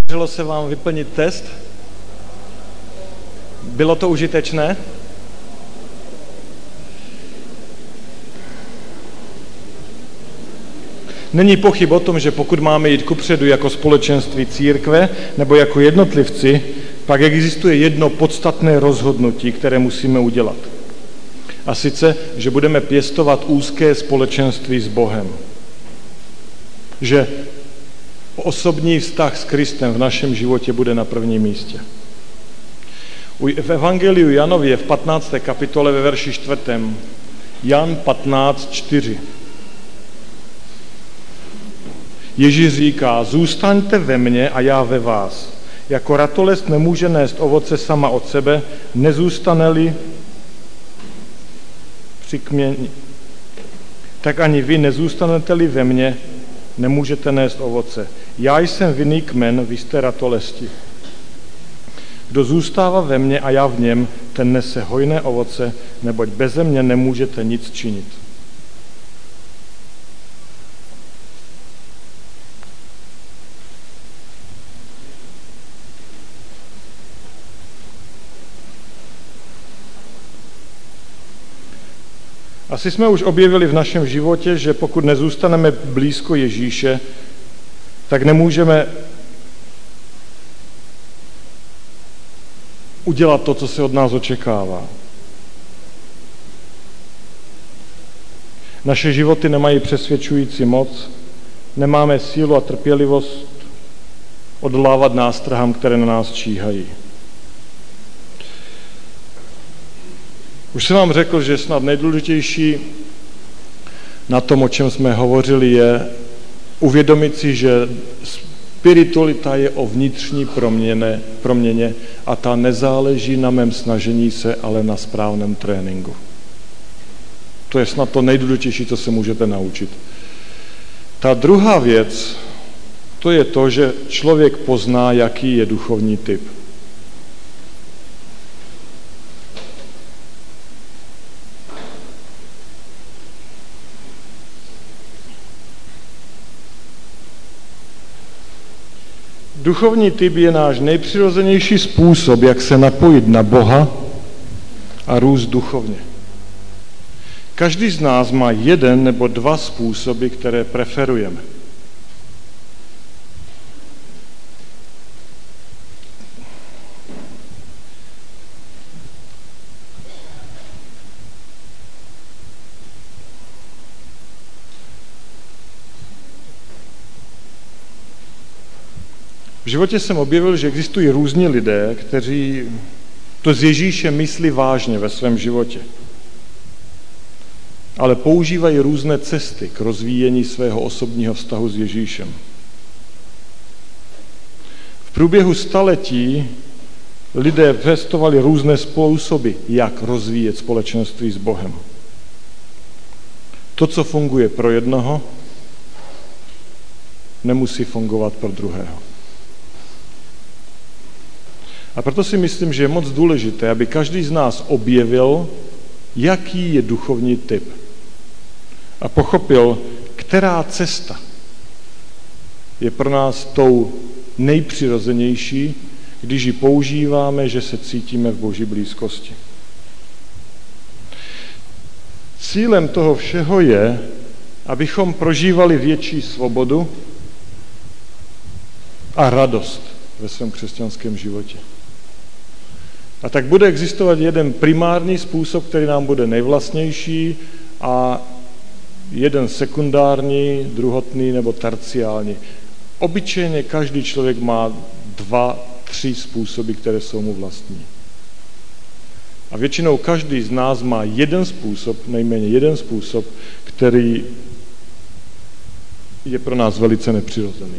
Podařilo se vám vyplnit test? Bylo to užitečné? Není pochyb o tom, že pokud máme jít kupředu jako společenství církve nebo jako jednotlivci, pak existuje jedno podstatné rozhodnutí, které musíme udělat. A sice, že budeme pěstovat úzké společenství s Bohem. Že osobní vztah s Kristem v našem životě bude na prvním místě. V Evangeliu Janově v 15. kapitole ve verši 4. Jan 15:4. Ježíš říká, zůstaňte ve mně a já ve vás. Jako ratolest nemůže nést ovoce sama od sebe, nezůstane-li při kměni. Tak ani vy nezůstanete-li ve mně, nemůžete nést ovoce. Já jsem vinný kmen, vy jste ratolesti. Kdo zůstává ve mně a já v něm, ten nese hojné ovoce, neboť beze mě nemůžete nic činit. Asi jsme už objevili v našem životě, že pokud nezůstaneme blízko Ježíše, tak nemůžeme udělat to, co se od nás očekává. Naše životy nemají přesvědčující moc, nemáme sílu a trpělivost odolávat nástrahám, které na nás číhají. Už jsem vám řekl, že snad nejdůležitější na tom, o čem jsme hovořili, je uvědomit si, že spiritualita je o vnitřní proměně a ta nezáleží na mém snažení se, ale na správném tréninku. To je snad to nejdůležitější, co se můžete naučit. Ta druhá věc, to je to, že člověk pozná, jaký je duchovní typ. Duchovní typ je náš nejpřirozenější způsob, jak se napojit na Boha a růst duchovně. Každý z nás má jeden nebo dva způsoby, které preferujeme. V životě jsem objevil, že existují různí lidé, kteří to s Ježíšem myslí vážně ve svém životě, ale používají různé cesty k rozvíjení svého osobního vztahu s Ježíšem. V průběhu staletí lidé testovali různé způsoby, jak rozvíjet společenství s Bohem. To, co funguje pro jednoho, nemusí fungovat pro druhého. A proto si myslím, že je moc důležité, aby každý z nás objevil, jaký je duchovní typ. A pochopil, která cesta je pro nás tou nejpřirozenější, když ji používáme, že se cítíme v Boží blízkosti. Cílem toho všeho je, abychom prožívali větší svobodu a radost ve svém křesťanském životě. A tak bude existovat jeden primární způsob, který nám bude nejvlastnější a jeden sekundární, druhotný nebo terciální. Obyčejně každý člověk má 2-3 způsoby, které jsou mu vlastní. A většinou každý z nás má jeden způsob, nejméně jeden způsob, který je pro nás velice nepřirozený.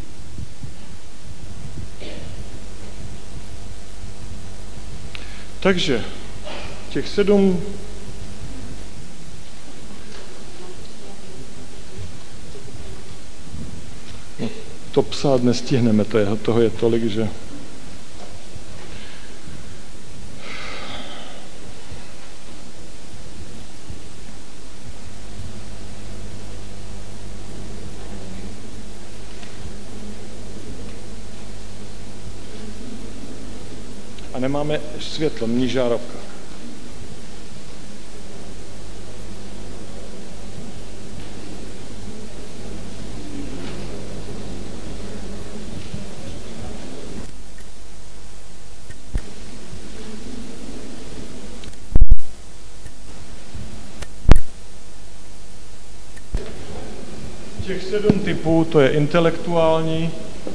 Takže těch 7 to psát nestihneme, toho je tolik, že A nemáme světlo, není žárovka. Těch 7 typů, to je intelektuální,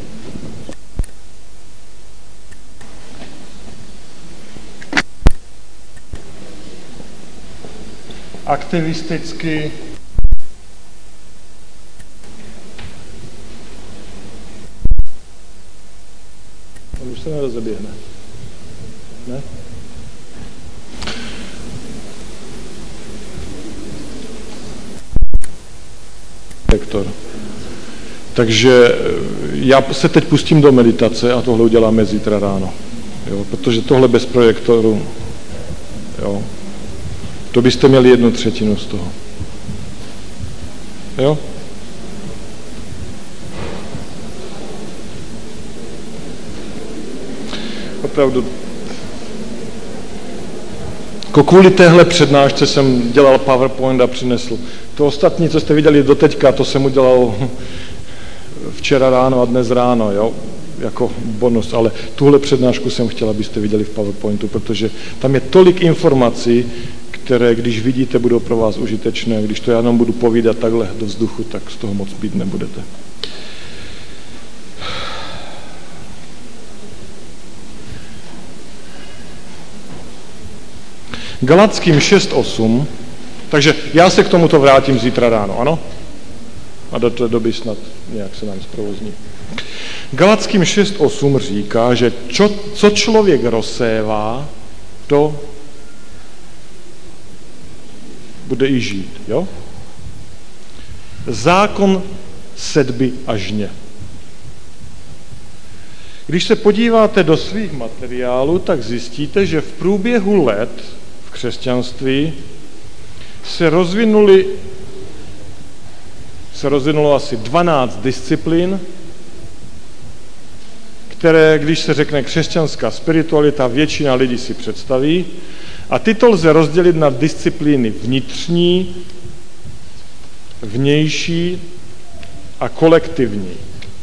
aktivisticky, on už se nerozeběhne. Ne? Vektor. Takže já se teď pustím do meditace a tohle uděláme zítra ráno. Jo? Protože tohle bez projektoru, jo? To byste měli 1/3 z toho. Jo? Opravdu. Kvůli téhle přednášce jsem dělal PowerPoint a přinesl. To ostatní, co jste viděli doteďka, to jsem udělal včera ráno a dnes ráno, jo? Jako bonus, ale tuhle přednášku jsem chtěl, abyste viděli v PowerPointu, protože tam je tolik informací, které, když vidíte, budou pro vás užitečné. Když to já jenom budu povídat takhle do vzduchu, tak z toho moc být nebudete. Galatským 6:8, takže já se k tomuto vrátím zítra ráno, ano? A do té doby snad nějak se nám zprovozní. Galatským 6:8 říká, že co člověk rozsévá, to bude i žít, jo? Zákon sedby a žně. Když se podíváte do svých materiálů, tak zjistíte, že v průběhu let v křesťanství se rozvinulo asi 12 disciplín, které, když se řekne křesťanská spiritualita, většina lidí si představí. A tyto lze rozdělit na disciplíny vnitřní, vnější a kolektivní.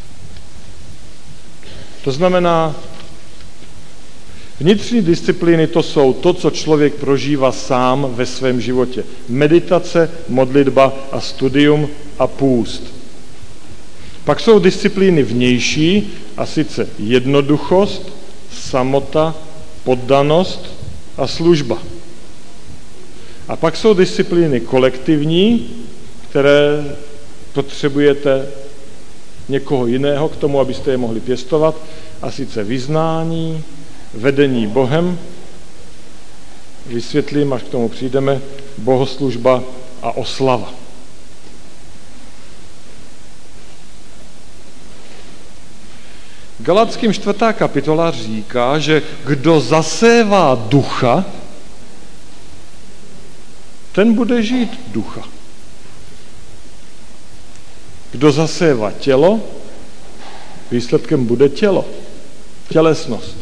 To znamená, vnitřní disciplíny to jsou to, co člověk prožívá sám ve svém životě. Meditace, modlitba a studium a půst. Pak jsou disciplíny vnější, a sice jednoduchost, samota, poddanost a služba. A pak jsou disciplíny kolektivní, které potřebujete někoho jiného k tomu, abyste je mohli pěstovat, a sice vyznání, vedení Bohem, vysvětlím, až k tomu přijdeme, bohoslužba a oslava. Galatským 4. kapitola říká, že kdo zasévá ducha, ten bude žít ducha. Kdo zasévá tělo, výsledkem bude tělo, tělesnost.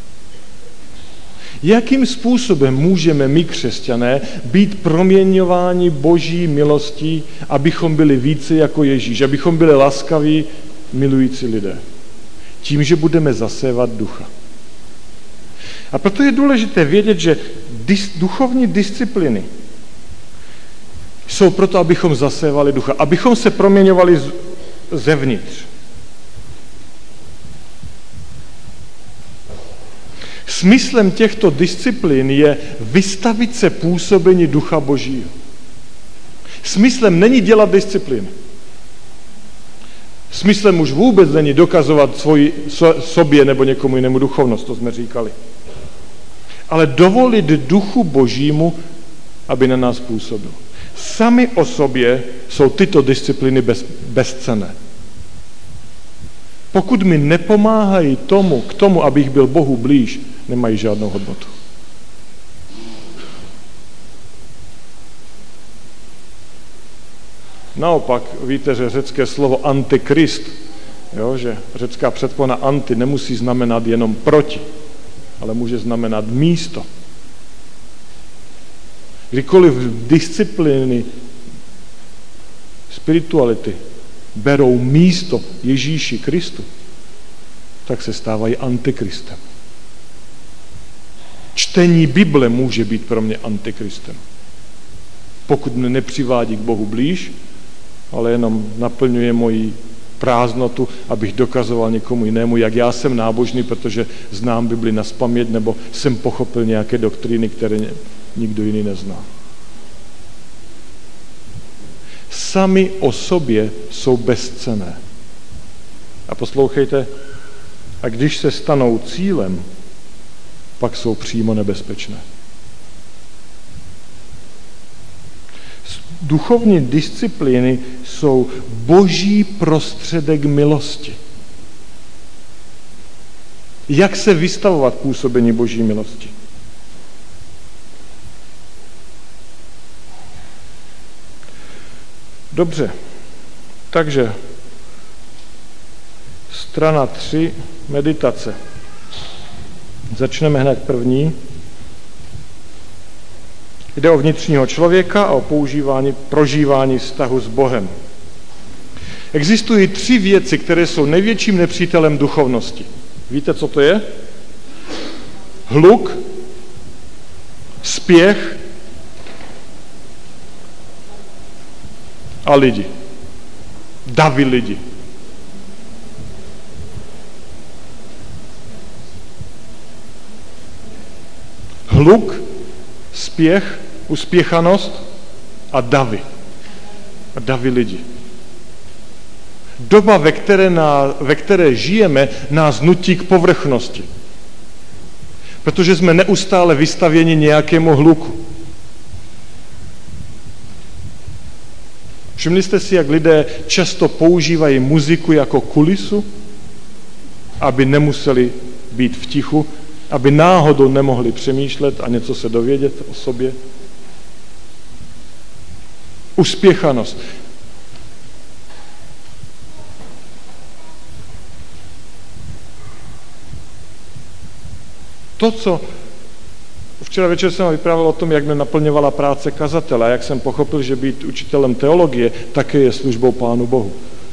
Jakým způsobem můžeme my, křesťané, být proměňováni Boží milostí, abychom byli více jako Ježíš, abychom byli laskaví, milující lidé? Tím, že budeme zasévat ducha. A proto je důležité vědět, že duchovní disciplíny jsou proto, abychom zasévali ducha, abychom se proměňovali zevnitř. Smyslem těchto disciplín je vystavit se působení Ducha Božího. Smyslem není dělat disciplíny. Smyslem už vůbec není dokazovat sobě nebo někomu jinému duchovnost, to jsme říkali. Ale dovolit Duchu Božímu, aby na nás působil. Sami o sobě jsou tyto disciplíny bezcenné. Pokud mi nepomáhají k tomu, abych byl Bohu blíž, nemají žádnou hodnotu. Naopak, víte, že řecké slovo antikrist, jo, že řecká předpona anti nemusí znamenat jenom proti. ale může znamenat místo. Kdykoliv disciplíny spirituality berou místo Ježíši Kristu, tak se stávají antikristem. Čtení Bible může být pro mě antikristem. Pokud mě nepřivádí k Bohu blíž, ale jenom naplňuje moji prázdnotu, abych dokazoval někomu jinému, jak já jsem nábožný, protože znám Bibli nazpaměť, nebo jsem pochopil nějaké doktríny, které nikdo jiný nezná. Sami o sobě jsou bezcenné. A poslouchejte, a když se stanou cílem, pak jsou přímo nebezpečné. Duchovní disciplíny jsou boží prostředek milosti. Jak se vystavovat působení boží milosti? Dobře, takže strana 3, meditace. Začneme hned první. Jde o vnitřního člověka a o prožívání vztahu s Bohem. Existují 3 věci, které jsou největším nepřítelem duchovnosti. Víte, co to je? Hluk, spěch a lidi. Davy lidi. Hluk, spěch, uspěchanost a davy. A davy lidi. Doba, ve které žijeme, nás nutí k povrchnosti. Protože jsme neustále vystavěni nějakému hluku. Všimli jste si, jak lidé často používají muziku jako kulisu, aby nemuseli být v tichu, aby náhodou nemohli přemýšlet a něco se dovědět o sobě. Uspěchanost. To, co včera večer jsem vyprávěl o tom, jak mě naplňovala práce kazatele a jak jsem pochopil, že být učitelem teologie také je službou Pánu Bohu.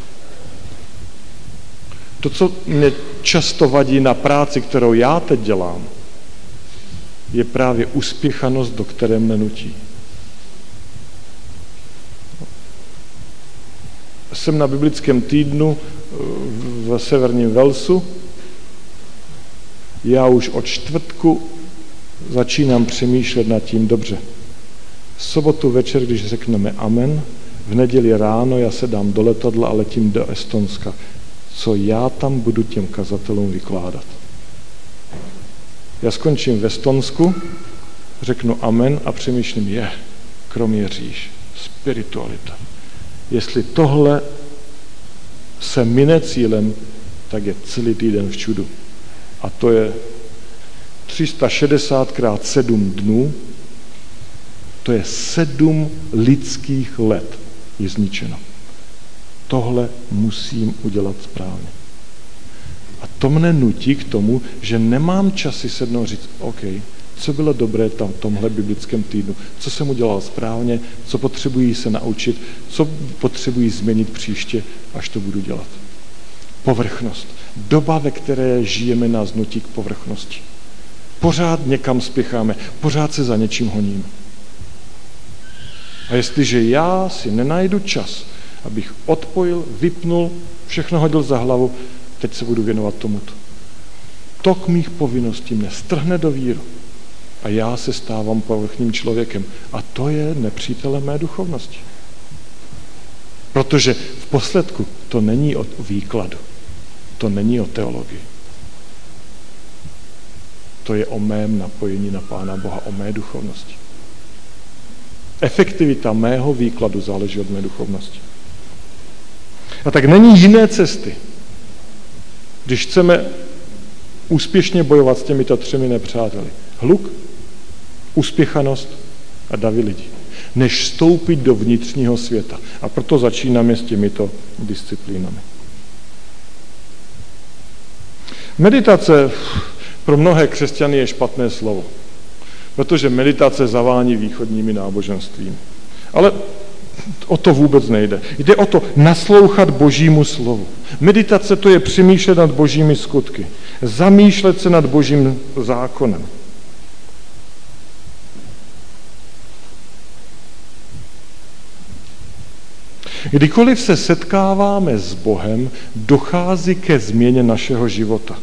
To, co mě často vadí na práci, kterou já teď dělám, je právě uspěchanost, do které mne nutí. Jsem na biblickém týdnu v severním Walesu. Já už od čtvrtku začínám přemýšlet nad tím dobře. V sobotu večer, když řekneme amen, v neděli ráno já se dám do letadla a letím do Estonska. Co já tam budu těm kazatelům vykládat? Já skončím v Estonsku, řeknu amen a přemýšlím, kroměříš, spiritualita. Jestli tohle se mine cílem, tak je celý týden v čudu. A to je 360 krát 7 dnů, to je 7 lidských let je zničeno. Tohle musím udělat správně. A to mne nutí k tomu, že nemám čas si sednout říct, OK, co bylo dobré v tomhle biblickém týdnu, co jsem udělal správně, co potřebuji se naučit, co potřebuji změnit příště, až to budu dělat. Povrchnost. Doba, ve které žijeme, nás nutí k povrchnosti. Pořád někam spěcháme, pořád se za něčím honíme. A jestliže já si nenajdu čas, abych odpojil, vypnul, všechno hodil za hlavu, teď se budu věnovat tomuto. Tok mých povinností mě strhne do víru a já se stávám povrchním člověkem. A to je nepřítelem mé duchovnosti. Protože v posledku to není o výkladu, to není o teologii. To je o mém napojení na Pána Boha, o mé duchovnosti. Efektivita mého výkladu záleží od mé duchovnosti. A tak není jiné cesty, když chceme úspěšně bojovat s těmito 3 nepřáteli. Hluk, uspěchanost a davy lidí. Než vstoupit do vnitřního světa. A proto začínáme s těmito disciplínami. Meditace, pro mnohé křesťany je špatné slovo, protože meditace zavání východními náboženstvími. Ale o to vůbec nejde. Jde o to naslouchat Božímu slovu. Meditace to je přemýšlet nad Božími skutky, zamýšlet se nad Božím zákonem. Kdykoliv se setkáváme s Bohem, dochází ke změně našeho života.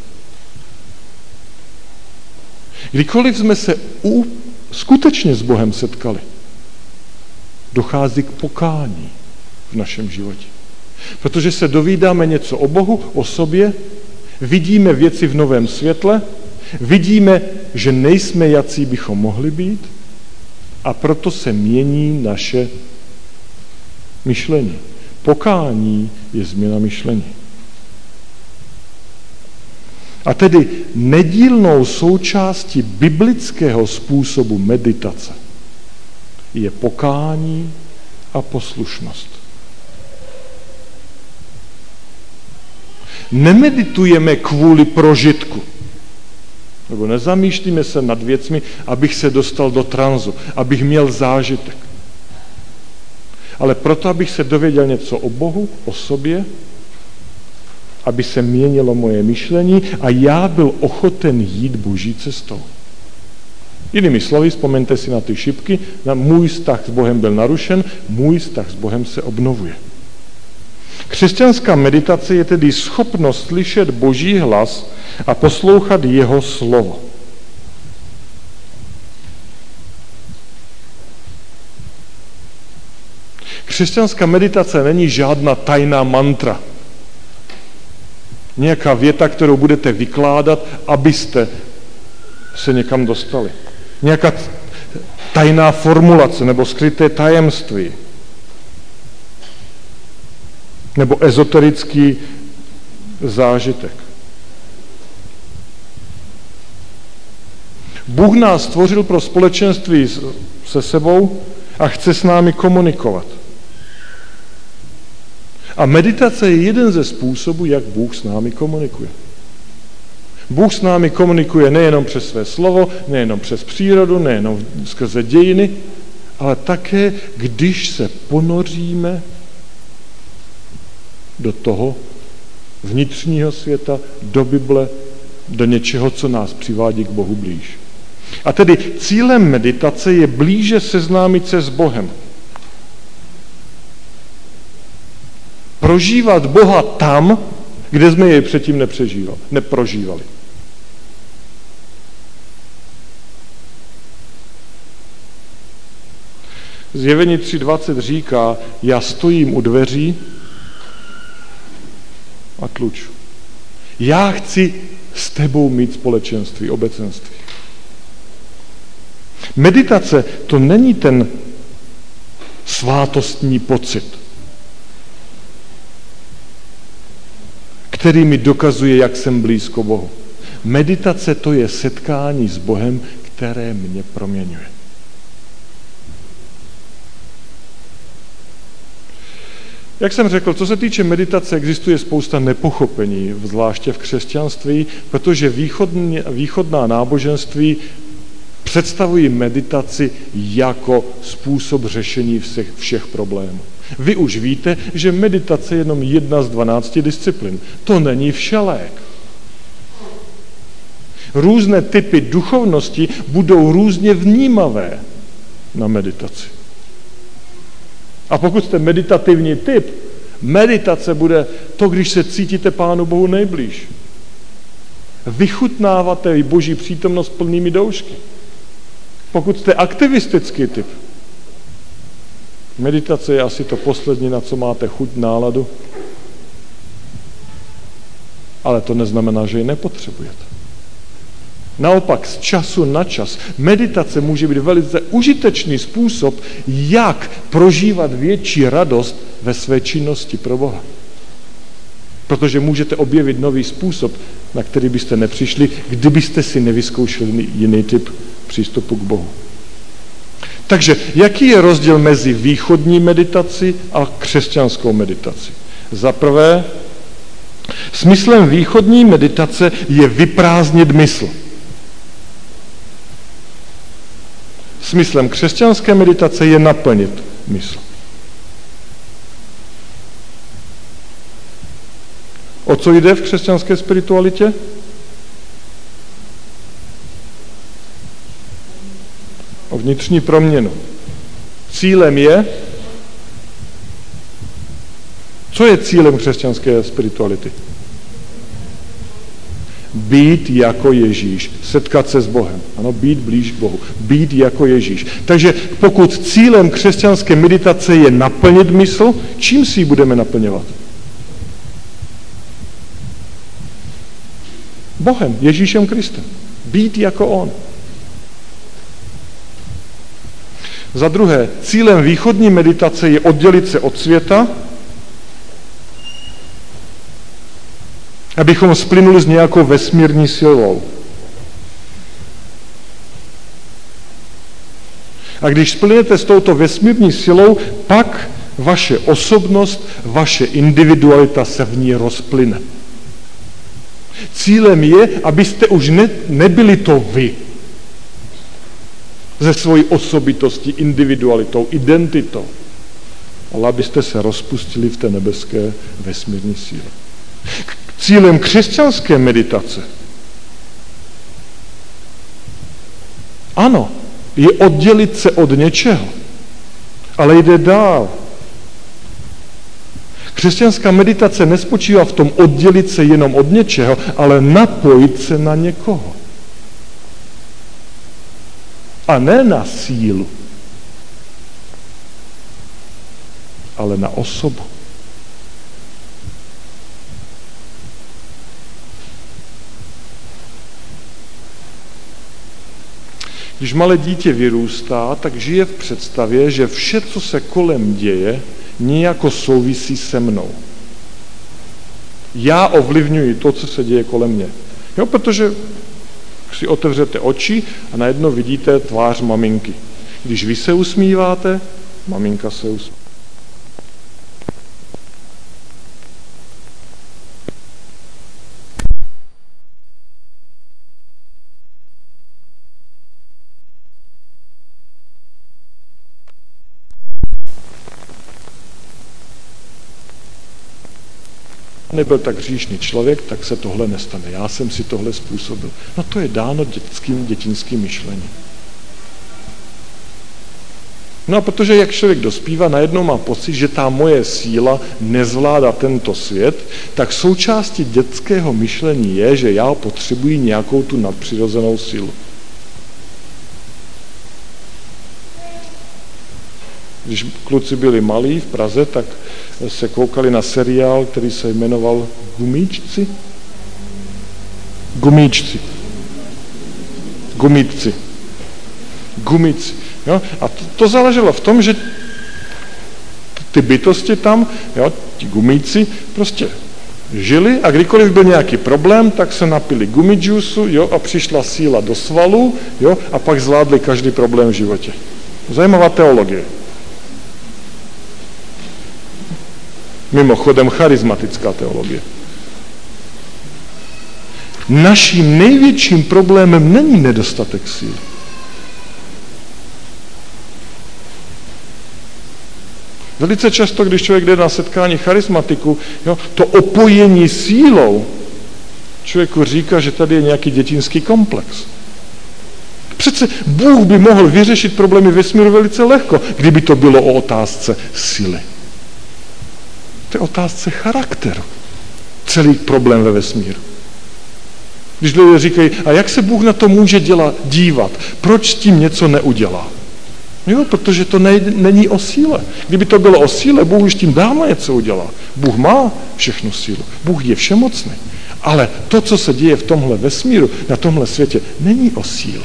Kdykoliv jsme se skutečně s Bohem setkali, dochází k pokání v našem životě. Protože se dovídáme něco o Bohu, o sobě, vidíme věci v novém světle, vidíme, že nejsme jací bychom mohli být a proto se mění naše myšlení. Pokání je změna myšlení. A tedy nedílnou součástí biblického způsobu meditace je pokání a poslušnost. Nemeditujeme kvůli prožitku, nebo nezamýšlíme se nad věcmi, abych se dostal do tranzu, abych měl zážitek. Ale proto, abych se dověděl něco o Bohu, o sobě, aby se měnilo moje myšlení a já byl ochoten jít Boží cestou. Jinými slovy, vzpomeňte si na ty šipky, můj vztah s Bohem byl narušen, můj vztah s Bohem se obnovuje. Křesťanská meditace je tedy schopnost slyšet Boží hlas a poslouchat jeho slovo. Křesťanská meditace není žádná tajná mantra. Nějaká věta, kterou budete vykládat, abyste se někam dostali. Nějaká tajná formulace nebo skryté tajemství. Nebo ezoterický zážitek. Bůh nás stvořil pro společenství se sebou a chce s námi komunikovat. A meditace je jeden ze způsobů, jak Bůh s námi komunikuje. Bůh s námi komunikuje nejenom přes své slovo, nejenom přes přírodu, nejenom skrze dějiny, ale také, když se ponoříme do toho vnitřního světa, do Bible, do něčeho, co nás přivádí k Bohu blíž. A tedy cílem meditace je blíže seznámit se s Bohem. Prožívat Boha tam, kde jsme jej předtím neprožívali. Zjevení 3.20 říká, já stojím u dveří a tluču. Já chci s tebou mít společenství, obecenství. Meditace to není ten svátostní pocit, který mi dokazuje, jak jsem blízko Bohu. Meditace to je setkání s Bohem, které mě proměňuje. Jak jsem řekl, co se týče meditace, existuje spousta nepochopení, zvláště v křesťanství, protože východná náboženství představují meditaci jako způsob řešení všech problémů. Vy už víte, že meditace je jenom jedna z 12 disciplín. To není všelék. Různé typy duchovnosti budou různě vnímavé na meditaci. A pokud jste meditativní typ, meditace bude to, když se cítíte Pánu Bohu nejblíž. Vychutnáváte Boží přítomnost plnými doušky. Pokud jste aktivistický typ, meditace je asi to poslední, na co máte chuť, náladu, ale to neznamená, že ji nepotřebujete. Naopak z času na čas meditace může být velice užitečný způsob, jak prožívat větší radost ve své činnosti pro Boha. Protože můžete objevit nový způsob, na který byste nepřišli, kdybyste si nevyzkoušeli jiný typ přístupu k Bohu. Takže jaký je rozdíl mezi východní meditací a křesťanskou meditací? Za prvé, smyslem východní meditace je vyprázdnit mysl. Smyslem křesťanské meditace je naplnit mysl. O co jde v křesťanské spiritualitě? O vnitřní proměnu. Cílem je, co je cílem křesťanské spirituality? Být jako Ježíš, setkat se s Bohem. Ano, být blíž k Bohu. Být jako Ježíš. Takže pokud cílem křesťanské meditace je naplnit mysl, čím si ji budeme naplňovat? Bohem, Ježíšem Kristem. Být jako on. Za druhé, cílem východní meditace je oddělit se od světa, abychom splynuli s nějakou vesmírní silou. A když splynete s touto vesmírní silou, pak vaše osobnost, vaše individualita se v ní rozplyne. Cílem je, abyste už nebyli to vy. Ze svojí osobitostí, individualitou, identitou. Ale abyste se rozpustili v té nebeské vesmírní síle. Cílem křesťanské meditace, ano, je oddělit se od něčeho, ale jde dál. Křesťanská meditace nespočívá v tom oddělit se jenom od něčeho, ale napojit se na někoho. A ne na sílu, ale na osobu. Když malé dítě vyrůstá, tak žije v představě, že vše, co se kolem děje, nějako souvisí se mnou. Já ovlivňuji to, co se děje kolem mě. Jo, protože si otevřete oči a najednou vidíte tvář maminky. Když vy se usmíváte, maminka se usmívá. Nebyl tak hříšný člověk, tak se tohle nestane. Já jsem si tohle způsobil. No to je dáno dětinským myšlením. No a protože jak člověk dospívá, najednou má pocit, že ta moje síla nezvládá tento svět, tak součástí dětského myšlení je, že já potřebuji nějakou tu nadpřirozenou sílu. Když kluci byli malí v Praze, tak se koukali na seriál, který se jmenoval Gumíčci. Jo? A to záleželo v tom, že ty bytosti tam, jo, ti gumíci, prostě žili a kdykoliv byl nějaký problém, tak se napili gumidžusu, jo, a přišla síla do svalů, jo, a pak zvládli každý problém v životě. Zajímavá teologie. Mimochodem charismatická teologie. Naším největším problémem není nedostatek síly. Velice často, když člověk jde na setkání charismatiku, jo, to opojení sílou člověku říká, že tady je nějaký dětinský komplex. Přece Bůh by mohl vyřešit problémy vesmíru velice lehko, kdyby to bylo o otázce síly. To je otázce charakteru. Celý problém ve vesmíru. Když lidé říkají, a jak se Bůh na to může dívat? Proč s tím něco neudělá? Jo, protože to není o síle. Kdyby to bylo o síle, Bůh už tím dávno něco udělá. Bůh má všechnu sílu. Bůh je všemocný. Ale to, co se děje v tomhle vesmíru, na tomhle světě, není o síle.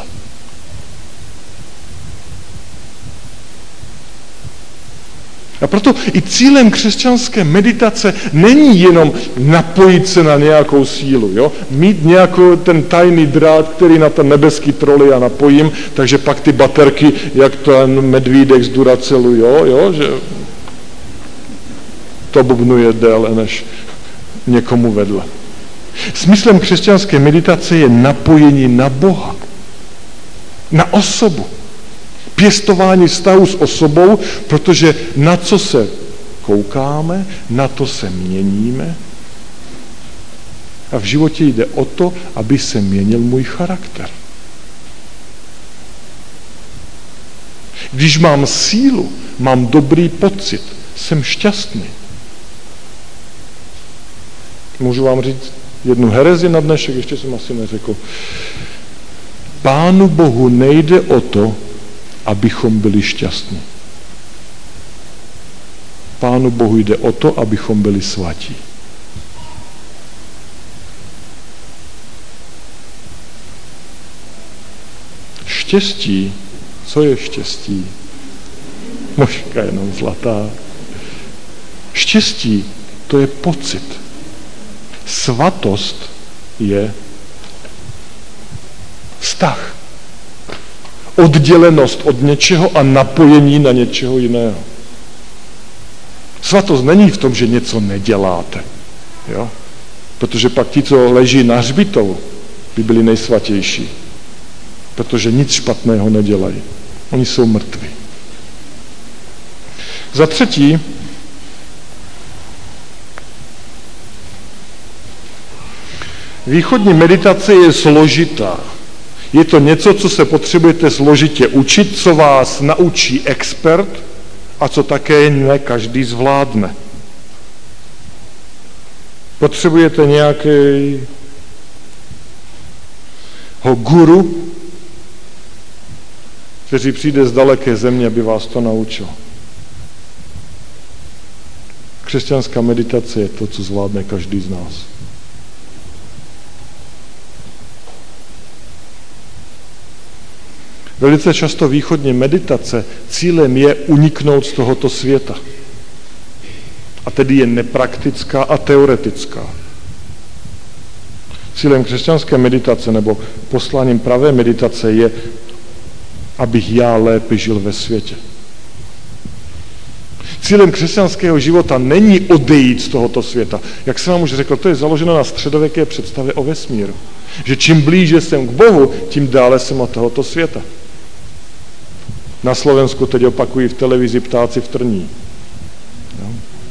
A proto i cílem křesťanské meditace není jenom napojit se na nějakou sílu, jo? Mít nějaký ten tajný drát, který na ten nebeský troly já napojím, takže pak ty baterky, jak ten medvídek z Duracelu, jo, že to bubnuje déle než někomu vedle. Smyslem křesťanské meditace je napojení na Boha, na osobu. Pěstování vztahu s osobou, protože na co se koukáme, na to se měníme. A v životě jde o to, aby se měnil můj charakter. Když mám sílu, mám dobrý pocit, jsem šťastný. Můžu vám říct jednu herezi na dnešek, ještě jsem asi neřekl. Pánu Bohu nejde o to, abychom byli šťastní. Pánu Bohu jde o to, abychom byli svatí. Štěstí, co je štěstí? Možka jenom zlatá. Štěstí, to je pocit. Svatost je vztah. Oddělenost od něčeho a napojení na něčeho jiného. Svatost není v tom, že něco neděláte. Jo? Protože pak ti, co leží na hřbitovu, by byli nejsvatější. Protože nic špatného nedělají. Oni jsou mrtví. Za třetí, východní meditace je složitá. Je to něco, co se potřebujete složitě učit, co vás naučí expert a co také ne každý zvládne. Potřebujete nějakého guru, který přijde z daleké země, aby vás to naučil. Křesťanská meditace je to, co zvládne každý z nás. Velice často východní meditace cílem je uniknout z tohoto světa. A tedy je nepraktická a teoretická. Cílem křesťanské meditace nebo posláním pravé meditace je, abych já lépe žil ve světě. Cílem křesťanského života není odejít z tohoto světa. Jak jsem vám už řekl, to je založeno na středověké představě o vesmíru. Že čím blíže jsem k Bohu, tím dále jsem od tohoto světa. Na Slovensku teď opakují v televizi Ptáci v trní. No.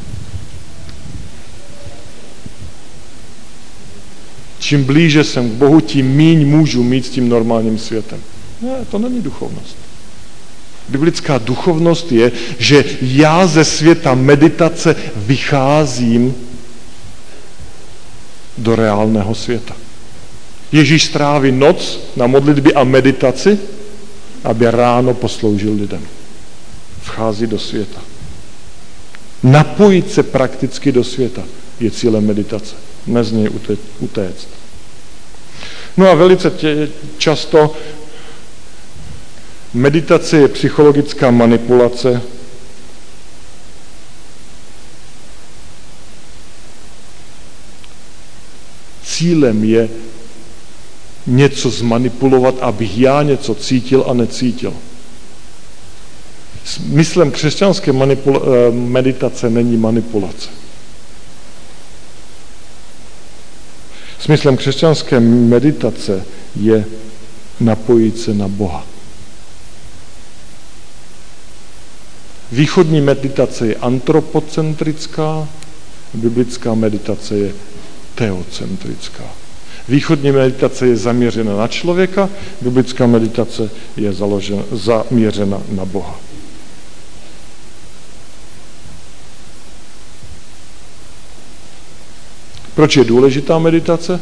Čím blíže jsem k Bohu, tím míň můžu mít s tím normálním světem. Ne, to není duchovnost. Biblická duchovnost je, že já ze světa meditace vycházím do reálného světa. Ježíš stráví noc na modlitbě a meditaci, aby ráno posloužil lidem. Vchází do světa. Napojit se prakticky do světa je cílem meditace. Ne z něj utéct. No a velice často meditace je psychologická manipulace. Cílem je něco zmanipulovat, abych já něco cítil a necítil. Smyslem křesťanské meditace není manipulace. Smyslem křesťanské meditace je napojit se na Boha. Východní meditace je antropocentrická, biblická meditace je teocentrická. Východní meditace je zaměřena na člověka, biblická meditace je zaměřena na Boha. Proč je důležitá meditace?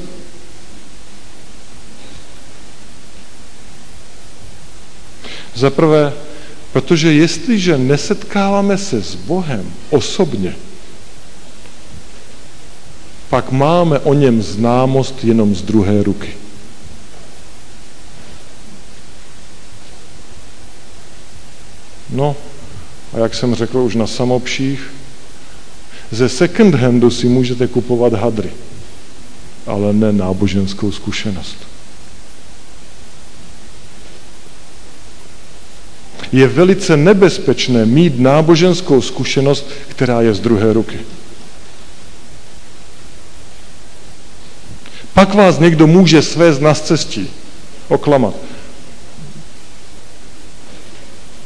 Za prvé, protože jestliže nesetkáváme se s Bohem osobně, pak máme o něm známost jenom z druhé ruky. No, a jak jsem řekl už na Samopších, ze second handu si můžete kupovat hadry, ale ne náboženskou zkušenost. Je velice nebezpečné mít náboženskou zkušenost, která je z druhé ruky. Pak vás někdo může svést na cestí, oklamat.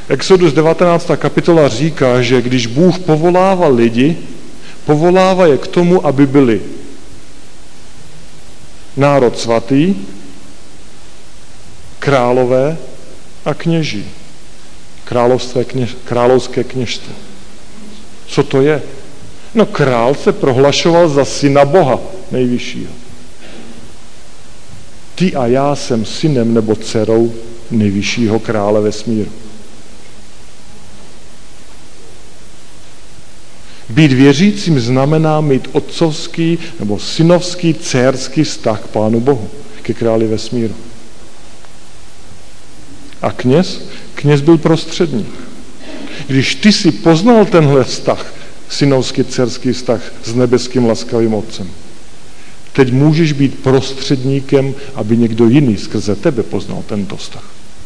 Exodus 19. kapitola říká, že když Bůh povolává lidi, povolává je k tomu, aby byli národ svatý, králové a kněží. Královské kněžstvo. Co to je? No, král se prohlašoval za syna Boha nejvyššího. Ty a já jsem synem nebo dcerou nejvyššího krále vesmíru. Být věřícím znamená mít otcovský nebo synovský, dcerský vztah k Pánu Bohu, ke králi vesmíru. A kněz byl prostředník. Když ty si poznal tenhle vztah, synovský, dcerský vztah s nebeským laskavým otcem, teď můžeš být prostředníkem, aby někdo jiný skrze tebe poznal tento vztah.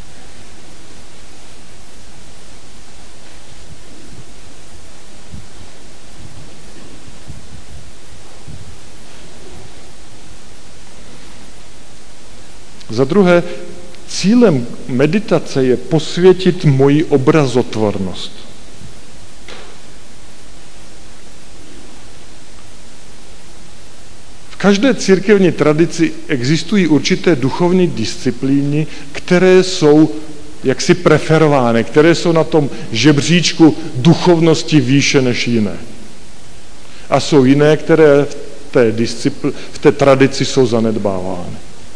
Za druhé, cílem meditace je posvětit moji obrazotvornost. V každé církevní tradici existují určité duchovní disciplíny, které jsou jaksi preferovány, které jsou na tom žebříčku duchovnosti výše než jiné. A jsou jiné, které v té tradici jsou zanedbávány.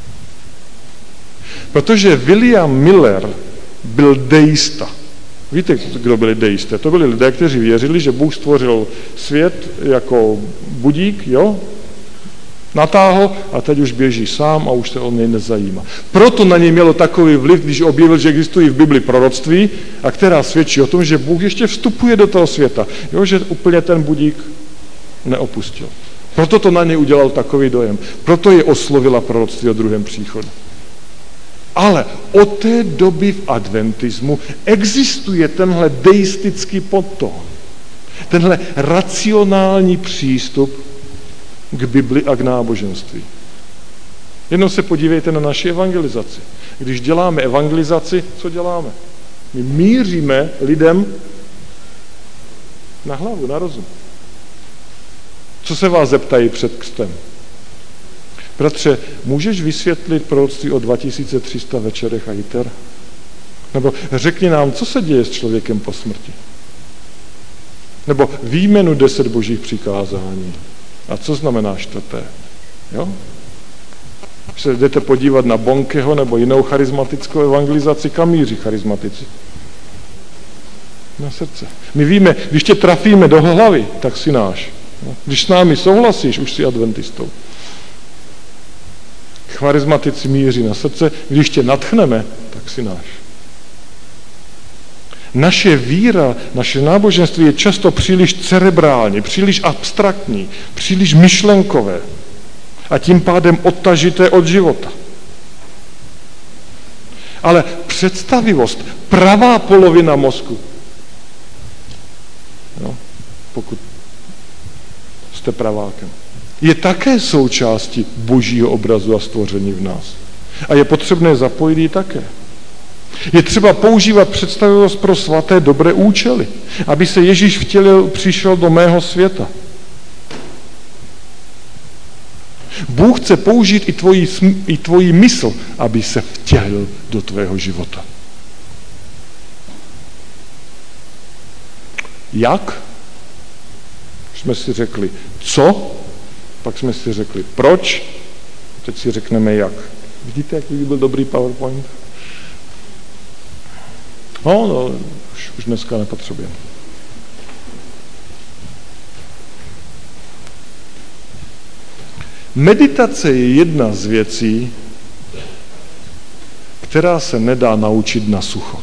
Protože William Miller byl deista. Víte, kdo byli deisté? To byli lidé, kteří věřili, že Bůh stvořil svět jako budík, jo? Natáhl a teď už běží sám a už se o něj nezajímá. Proto na něj mělo takový vliv, když objevil, že existují v Bibli proroctví, a která svědčí o tom, že Bůh ještě vstupuje do toho světa. Jo, že úplně ten budík neopustil. Proto to na něj udělal takový dojem. Proto je oslovila proroctví o druhém příchodu. Ale od té doby v adventismu existuje tenhle deistický podtón. Tenhle racionální přístup k Bibli a k náboženství. Jenom se podívejte na naši evangelizaci. Když děláme evangelizaci, co děláme? My míříme lidem na hlavu, na rozum. Co se vás zeptají před křtem? Bratře, můžeš vysvětlit proroctví o 2300 večerech a jiter? Nebo řekni nám, co se děje s člověkem po smrti? Nebo výjmenu 10 božích přikázání. A co znamená 4? Jo? Když se jdete podívat na Bonkeho nebo jinou charismatickou evangelizaci, kam míří charismatici? Na srdce. My víme, když tě trafíme do hlavy, tak si náš. Když s námi souhlasíš, už jsi adventistou. Charismatici míří na srdce, když tě nadchneme, tak si náš. Naše víra, naše náboženství je často příliš cerebrální, příliš abstraktní, příliš myšlenkové a tím pádem odtažité od života. Ale představivost, pravá polovina mozku, jo, pokud jste pravákem, je také součástí božího obrazu a stvoření v nás. A je potřebné zapojit ji také. Je třeba používat představivost pro svaté dobré účely, aby se Ježíš vtělil, přišel do mého světa. Bůh chce použít i tvoji mysl, aby se vtělil do tvého života. Jak? Jsme si řekli co, pak jsme si řekli proč, teď si řekneme jak. Vidíte, jaký by byl dobrý PowerPoint? No, už dneska nepotřebujeme. Meditace je jedna z věcí, která se nedá naučit na sucho.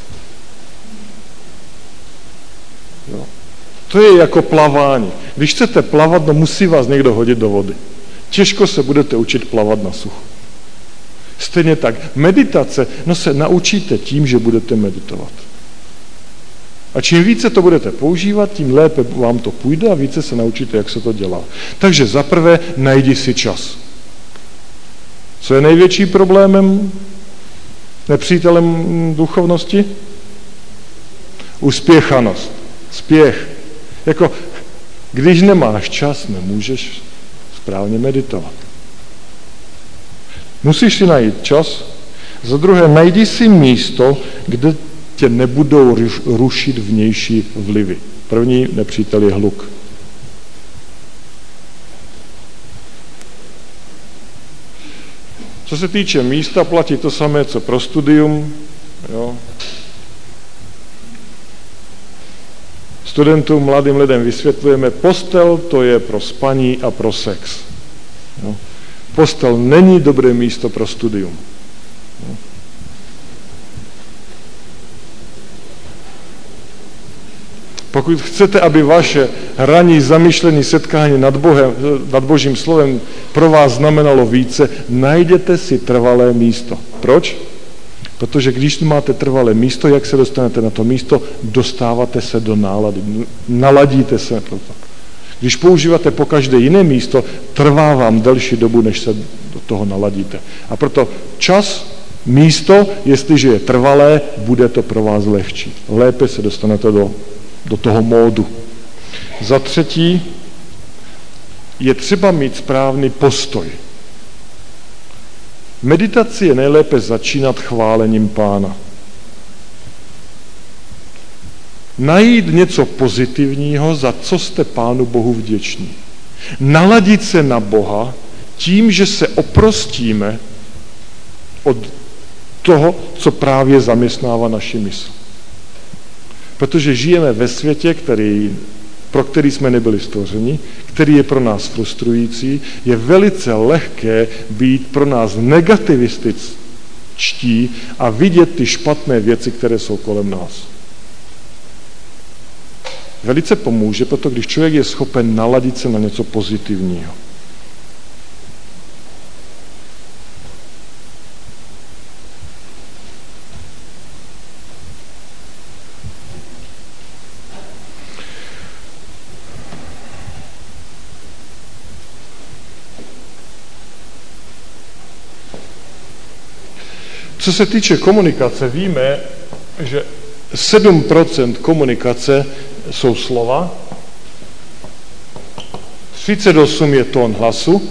Jo. To je jako plavání. Když chcete plavat, no musí vás někdo hodit do vody. Těžko se budete učit plavat na sucho. Stejně tak, meditace, no se naučíte tím, že budete meditovat. A čím více to budete používat, tím lépe vám to půjde a více se naučíte, jak se to dělá. Takže zaprvé najdi si čas. Co je největší problémem, nepřítelem duchovnosti? Uspěchanost. Spěch. Jako, když nemáš čas, nemůžeš správně meditovat. Musíš si najít čas. Za druhé, najdi si místo, kde tě nebudou rušit vnější vlivy. První nepřítel je hluk. Co se týče místa, platí to samé, co pro studium. Jo. Studentům, mladým lidem vysvětlujeme, postel to je pro spaní a pro sex. Jo. Postel není dobré místo pro studium. Jo. Pokud chcete, aby vaše ranní zamýšlené setkání nad Božím slovem pro vás znamenalo více, najděte si trvalé místo. Proč? Protože když máte trvalé místo, jak se dostanete na to místo, dostáváte se do nálady, naladíte se pro to. Když používáte po každé jiné místo, trvá vám delší dobu, než se do toho naladíte. A proto čas, místo, jestliže je trvalé, bude to pro vás lehčí. Lépe se dostanete do toho módu. Za třetí, je třeba mít správný postoj. Meditaci je nejlépe začínat chválením Pána. Najít něco pozitivního, za co jste Pánu Bohu vděční. Naladit se na Boha tím, že se oprostíme od toho, co právě zaměstnává naši mysl. Protože žijeme ve světě, pro který jsme nebyli stvořeni, který je pro nás frustrující, je velice lehké být pro nás negativističtí a vidět ty špatné věci, které jsou kolem nás. Velice pomůže proto, když člověk je schopen naladit se na něco pozitivního. Co se týče komunikace, víme, že 7% komunikace jsou slova, 38% je tón hlasu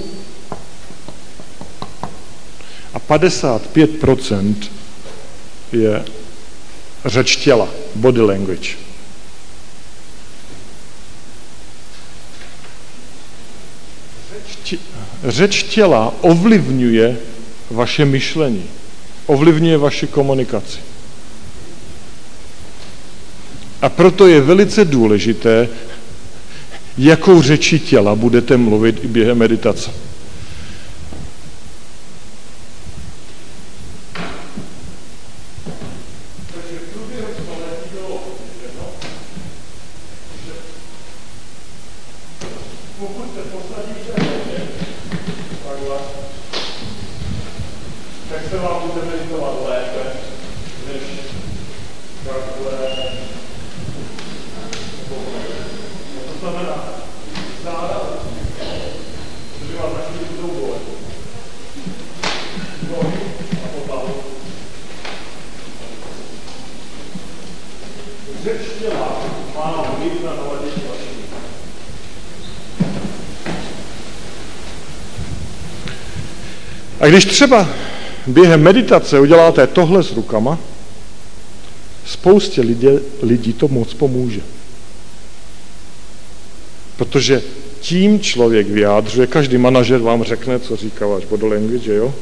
a 55% je řeč těla, body language. Řeč těla ovlivňuje vaše myšlení. Ovlivňuje vaši komunikaci. A proto je velice důležité, jakou řečí těla budete mluvit i během meditace. A když třeba během meditace uděláte tohle s rukama, spoustě lidí to moc pomůže. Protože tím člověk vyjádřuje, každý manažer vám řekne, co říká váš body language, jo?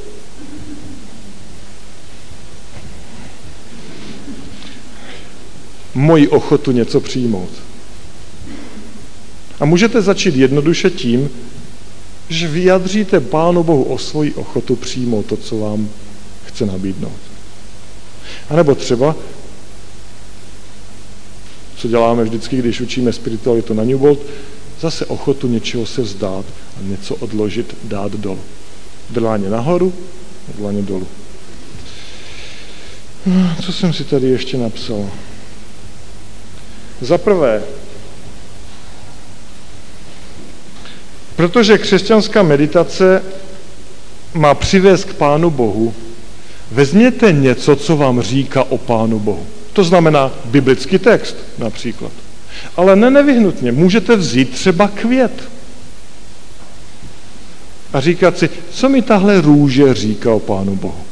Moji ochotu něco přijmout. A můžete začít jednoduše tím, že vyjadříte Pánu Bohu o svoji ochotu přijmout to, co vám chce nabídnout. A nebo třeba, co děláme vždycky, když učíme spiritualitu na New World, zase ochotu něčeho se vzdát a něco odložit, dát dolů. Dlaně nahoru, dlaně dolů. Co jsem si tady ještě napsal? Za prvé, protože křesťanská meditace má přivést k Pánu Bohu, vezměte něco, co vám říká o Pánu Bohu. To znamená biblický text například. Ale nevyhnutně. Můžete vzít třeba květ a říkat si, co mi tahle růže říká o Pánu Bohu.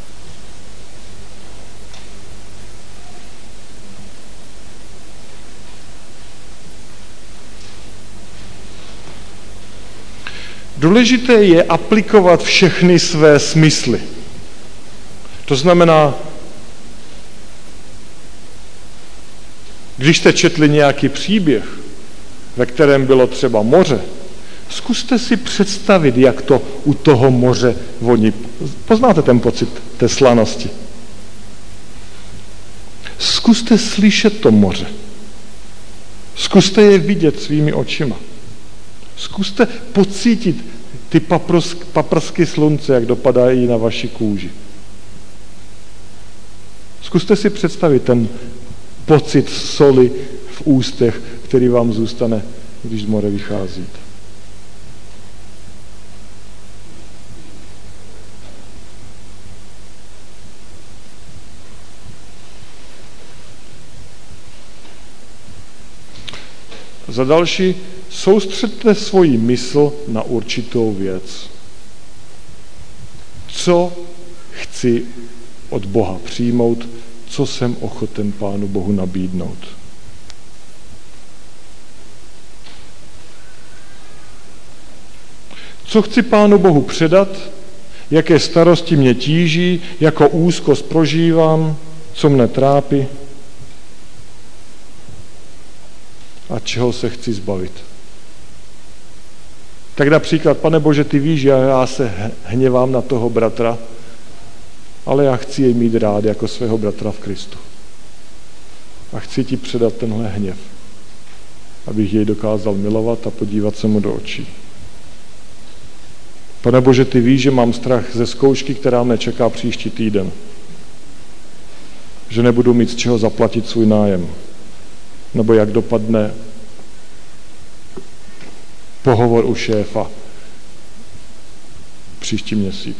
Důležité je aplikovat všechny své smysly. To znamená, když jste četli nějaký příběh, ve kterém bylo třeba moře, zkuste si představit, jak to u toho moře voní. Poznáte ten pocit té slanosti. Zkuste slyšet to moře. Zkuste je vidět svými očima. Zkuste pocítit ty paprsky slunce, jak dopadají na vaši kůži. Zkuste si představit ten pocit soli v ústech, který vám zůstane, když z moře vycházíte. Za další, soustřeďte svoji mysl na určitou věc. Co chci od Boha přijmout, co jsem ochoten Pánu Bohu nabídnout. Co chci Pánu Bohu předat, jaké starosti mě tíží, jakou úzkost prožívám, co mne trápí a čeho se chci zbavit. Tak například, Pane Bože, ty víš, že já se hněvám na toho bratra, ale já chci jej mít rád jako svého bratra v Kristu. A chci ti předat tenhle hněv, abych jej dokázal milovat a podívat se mu do očí. Pane Bože, ty víš, že mám strach ze zkoušky, která mne čeká příští týden. Že nebudu mít z čeho zaplatit svůj nájem. Nebo jak dopadne pohovor u šéfa příští měsíc.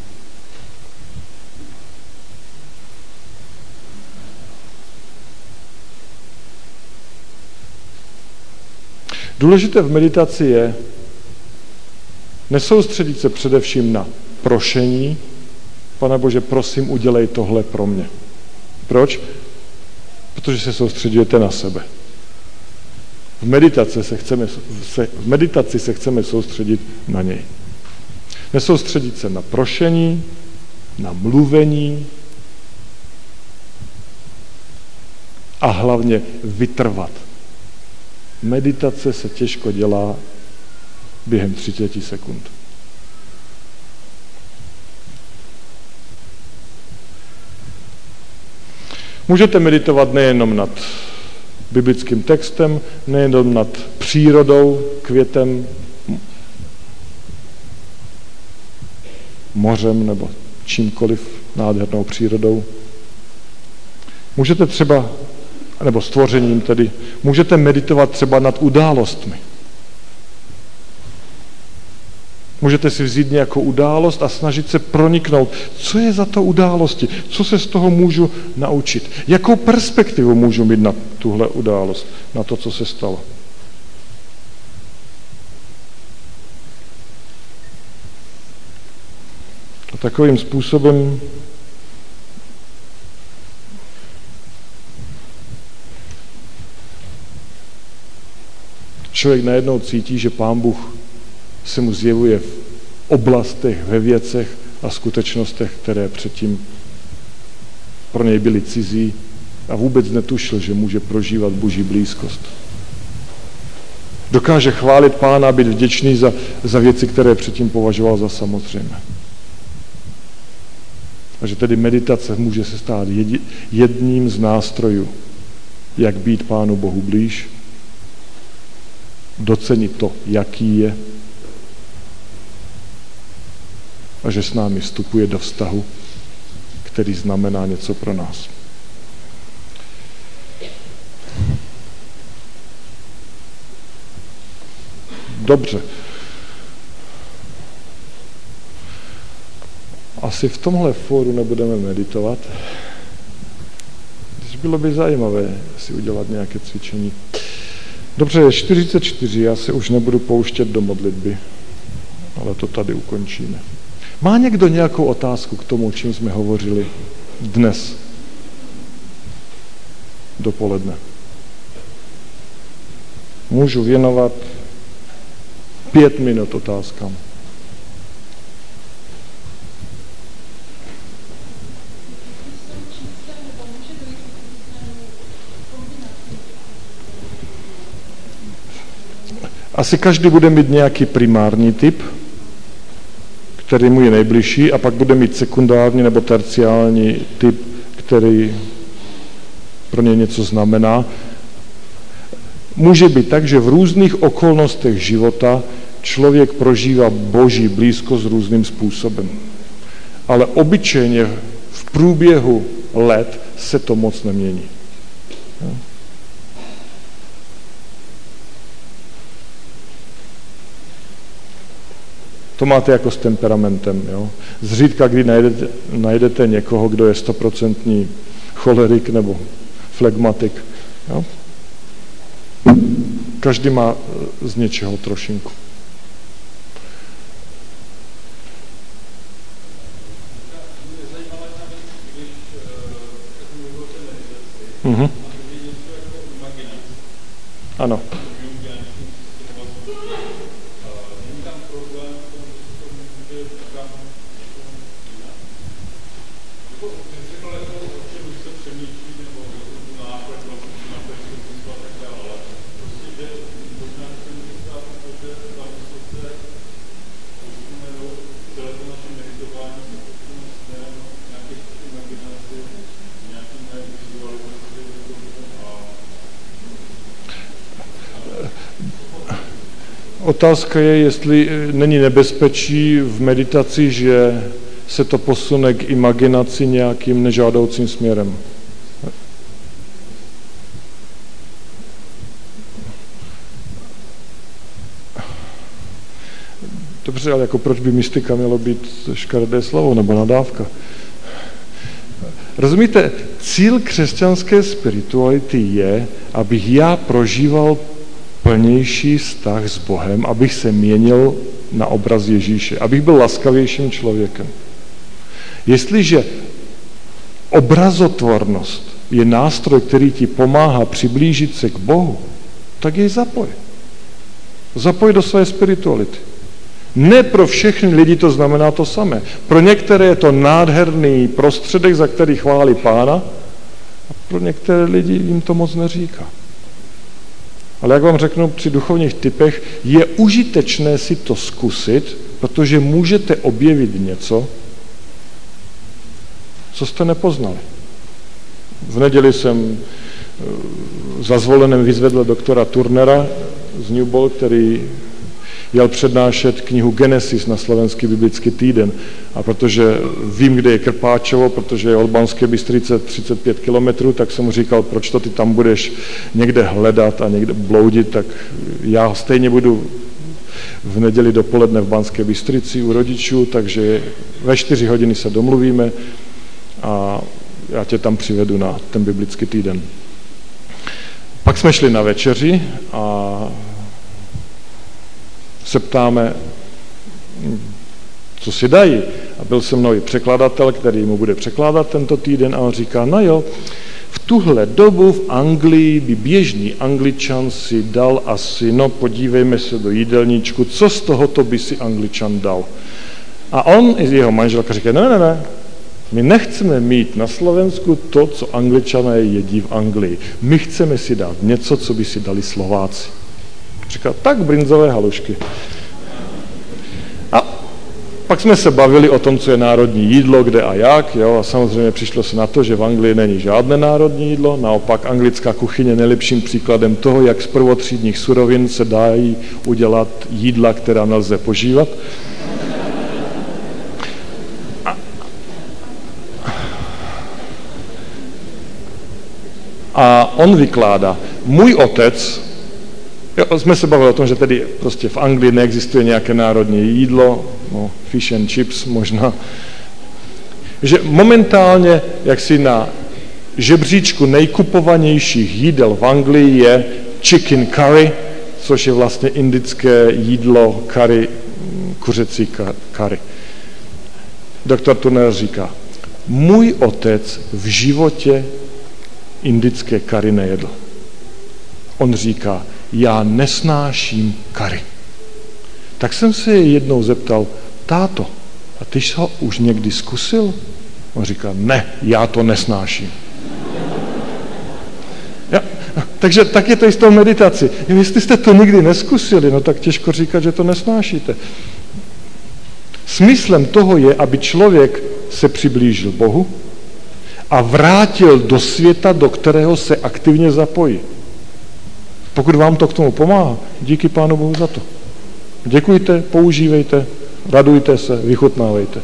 Důležité v meditaci je nesoustředit se především na prošení. Pane Bože, prosím, udělej tohle pro mě. Proč? Protože se soustředujete na sebe. V meditaci se chceme soustředit na něj. Nesoustředit se na prošení, na mluvení a hlavně vytrvat. Meditace se těžko dělá během 30 sekund. Můžete meditovat nejenom nad biblickým textem, nejenom nad přírodou, květem, mořem nebo čímkoliv nádhernou přírodou. Můžete třeba, nebo stvořením tedy, můžete meditovat třeba nad událostmi. Můžete si vzít nějakou událost a snažit se proniknout, co je za to události, co se z toho můžu naučit, jakou perspektivu můžu mít na tuhle událost, na to, co se stalo. A takovým způsobem člověk najednou cítí, že Pán Bůh se mu zjevuje v oblastech, ve věcech a skutečnostech, které předtím pro něj byly cizí a vůbec netušil, že může prožívat Boží blízkost. Dokáže chválit Pána a být vděčný za věci, které předtím považoval za samozřejmé. A že tedy meditace může se stát jedním z nástrojů, jak být Pánu Bohu blíž, docenit to, jaký je, a že s námi vstupuje do vztahu, který znamená něco pro nás. Dobře. Asi v tomhle fóru nebudeme meditovat. Když Bylo by zajímavé si udělat nějaké cvičení. Dobře, je 44, já se už nebudu pouštět do modlitby, ale to tady ukončíme. Má někdo nějakou otázku k tomu, o čem jsme hovořili dnes dopoledne? Můžu věnovat 5 minut otázkám. Asi každý bude mít nějaký primární typ, který mu je nejbližší, a pak bude mít sekundární nebo terciální typ, který pro ně něco znamená. Může být tak, že v různých okolnostech života člověk prožívá Boží blízkost různým způsobem. Ale obyčejně v průběhu let se to moc nemění. To máte jako s temperamentem. Jo? Zřídka, kdy najdete někoho, kdo je 100% cholerik nebo flegmatik. Jo? Každý má z něčeho trošinku. Mhm. Ano. Otázka je, jestli není nebezpečí v meditaci, že se to posune k imaginaci nějakým nežádoucím směrem. Dobře, ale jako proč by mystika mělo být škaredé slovo nebo nadávka? Rozumíte, cíl křesťanské spirituality je, abych já prožíval plnější vztah s Bohem, abych se měnil na obraz Ježíše, abych byl laskavějším člověkem. Jestliže obrazotvornost je nástroj, který ti pomáhá přiblížit se k Bohu, tak jej zapoj. Zapoj do své spirituality. Ne pro všechny lidi to znamená to samé. Pro některé je to nádherný prostředek, za který chválí Pána, a pro některé lidi jim to moc neříká. Ale jak vám řeknu, při duchovních typech je užitečné si to zkusit, protože můžete objevit něco, co jste nepoznali. V neděli jsem za zvoleném vyzvedl doktora Turnera z Newbold, který jel přednášet knihu Genesis na Slovenský biblický týden. A protože vím, kde je Krpáčovo, protože je od Banské Bystrice 35 kilometrů, tak jsem mu říkal, proč to ty tam budeš někde hledat a někde bloudit, tak já stejně budu v neděli dopoledne v Banské Bystrici u rodičů, takže ve 4 hodiny se domluvíme a já tě tam přivedu na ten biblický týden. Pak jsme šli na večeři a se ptáme, co si dají. A byl se mnou i překladatel, který mu bude překládat tento týden, a on říká, no jo, v tuhle dobu v Anglii by běžný Angličan si dal asi, no podívejme se do jídelníčku, co z tohoto by si Angličan dal. A on i jeho manželka říká, ne, my nechceme mít na Slovensku to, co Angličané jedí v Anglii. My chceme si dát něco, co by si dali Slováci. Říká, tak brinzové halušky. A pak jsme se bavili o tom, co je národní jídlo, kde a jak, jo, a samozřejmě přišlo se na to, že v Anglii není žádné národní jídlo, naopak anglická kuchyně je nejlepším příkladem toho, jak z prvotřídních surovin se dají udělat jídla, která nelze požívat. A on vykládá, můj otec, jo, jsme se bavili o tom, že tedy prostě v Anglii neexistuje nějaké národní jídlo, no, fish and chips možná, že momentálně, jak si na žebříčku nejkupovanějších jídel v Anglii je chicken curry, což je vlastně indické jídlo curry, kuřecí curry. Doktor Turner říká, můj otec v životě indické curry nejedl. On říká, já nesnáším curry. Tak jsem se jednou zeptal, táto, a ty jsi ho už někdy zkusil? On říká, ne, já to nesnáším. Takže tak je to i s tou meditací. Jestli jste to nikdy neskusili, no tak těžko říkat, že to nesnášíte. Smyslem toho je, aby člověk se přiblížil Bohu a vrátil do světa, do kterého se aktivně zapojí. Pokud vám to k tomu pomáhá, díky Pánu Bohu za to. Děkujte, používejte, radujte se, vychutnávejte.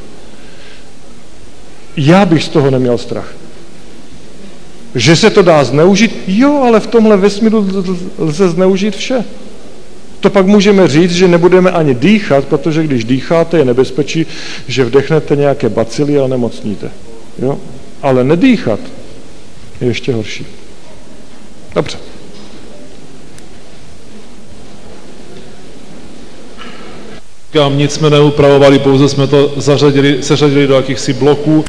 Já bych z toho neměl strach. Že se to dá zneužít? Jo, ale v tomhle vesmíru lze zneužít vše. To pak můžeme říct, že nebudeme ani dýchat, protože když dýcháte, je nebezpečí, že vdechnete nějaké bacily a onemocníte. Jo? Ale nedýchat je ještě horší. Dobře. Nic jsme neupravovali, pouze jsme to seřadili do jakýchsi bloků